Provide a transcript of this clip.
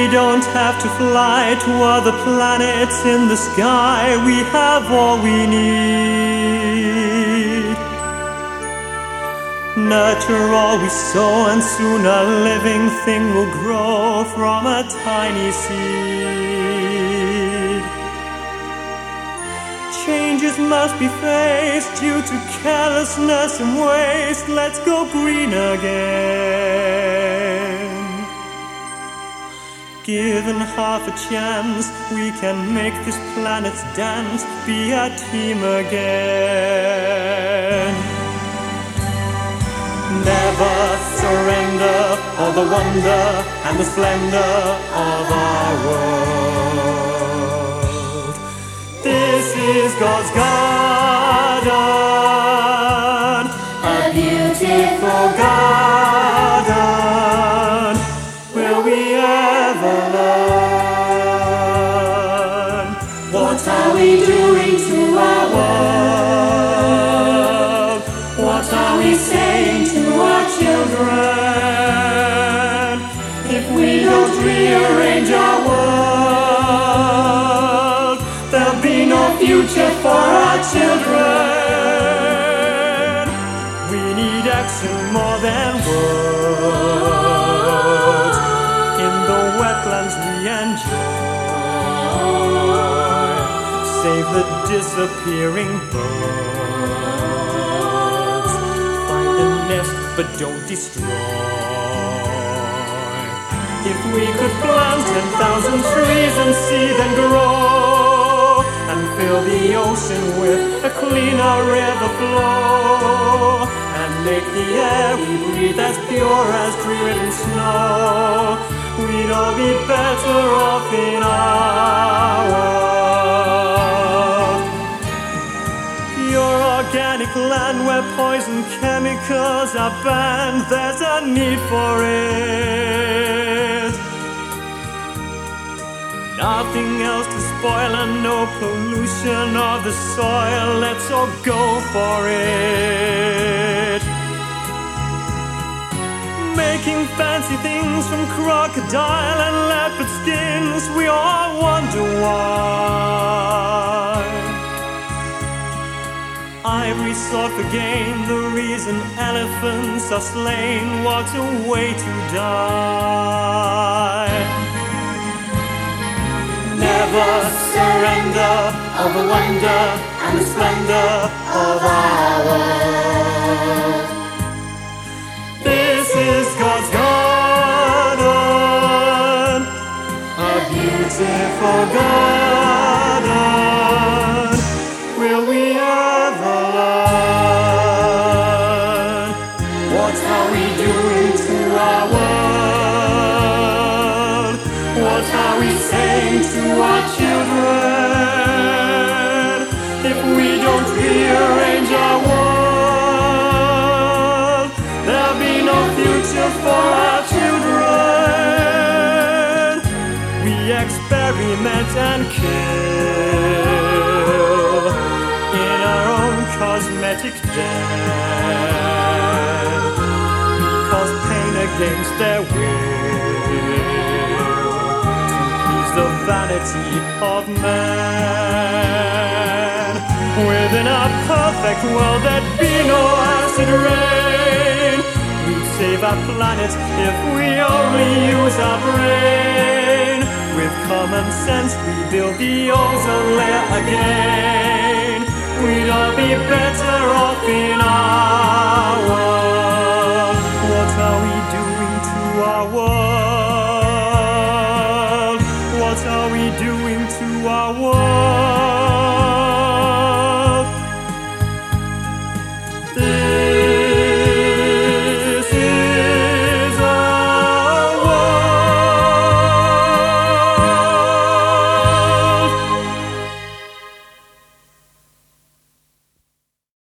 don't have to fly to other planets in the sky. We have all we need. Nurture all we sow, and soon a living thing will grow from a tiny seed. Changes must be faced due to carelessness and waste. Let's go green again. Given half a chance, we can make this planet's dance, be a team again. Never surrender all the wonder and the splendor of our world. This is God's garden, a beautiful garden. Will we ever learn? What are we doing to our world? What are we saying to our children? If we don't rearrange our world, there'll be no future for our children. We need action more than words. In the wetlands we enjoy, save the disappearing birds. Find a nest but don't destroy. If we could plant 10,000 trees and see them grow, and fill the ocean with a cleaner river flow, and make the air we breathe as pure as driven snow, we'd all be better off in our world. Pure organic land where poison chemicals are banned, there's a need for it. Nothing else to spoil and no pollution of the soil. Let's all go for it. Making fancy things from crocodile and leopard skins, we all wonder why. Ivory sought for gain, the reason elephants are slain. What a way to die. Never surrender all the wonder and the splendor of our world. This is God's garden, a beautiful garden. Will we ever learn? What are we doing to our world? What are we saying to our children? If we don't rearrange our world, there'll be no future for our children. We experiment and kill in our own cosmetic den, cause pain against their will, the vanity of man. Within our perfect world there'd be no acid rain. We'd save our planet if we only use our brain. With common sense we build the ozone layer again. We'd all be better off in our world. What are we doing to our world? What are we doing to our world?